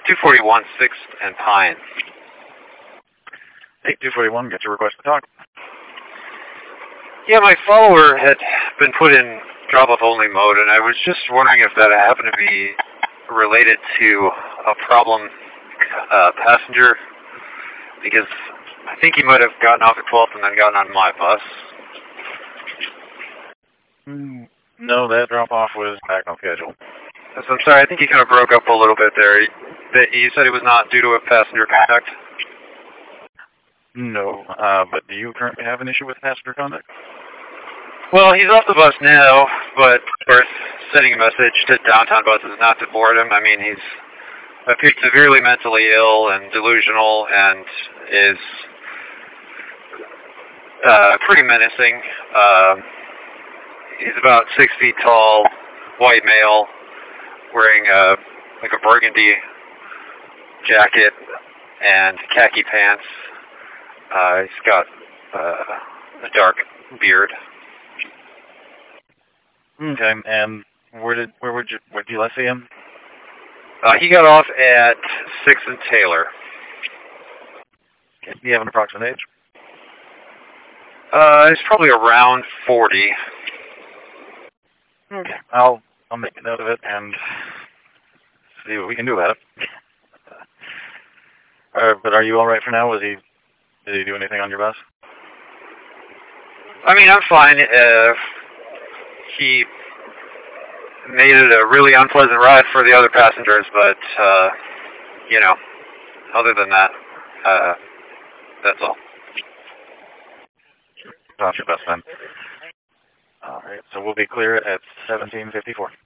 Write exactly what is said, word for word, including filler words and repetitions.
two forty-one, sixth and Pine. Hey, two forty-one, get your request to talk. Yeah, my follower had been put in drop-off only mode, and I was just wondering if that happened to be related to a problem uh, passenger, because I think he might have gotten off at twelfth and then gotten on my bus. Mm, no, that drop-off was back on schedule. So I'm sorry, I think he kind of broke up a little bit there. You said it was not due to a passenger contact? No, uh, but do you currently have an issue with passenger conduct? Well, he's off the bus now, but worth sending a message to downtown buses not to board him. I mean, he's appeared severely mentally ill and delusional and is uh, pretty menacing. Uh, he's about six feet tall, white male, wearing a, like a burgundy jacket and khaki pants. Uh, he's got uh, a dark beard. Okay, and where did where would you where did you last see him? Uh, he got off at sixth and Taylor. Okay. Do you have an approximate age? Uh, he's probably around forty. Okay, I'll I'll make a note of it and see what we can do about it. uh, but are you all right for now? Was he did he do anything on your bus? I mean, I'm fine. Uh, he made it a really unpleasant ride for the other passengers, but, uh, you know, other than that, uh, that's all. That's your best then. All right, so we'll be clear at seventeen fifty-four.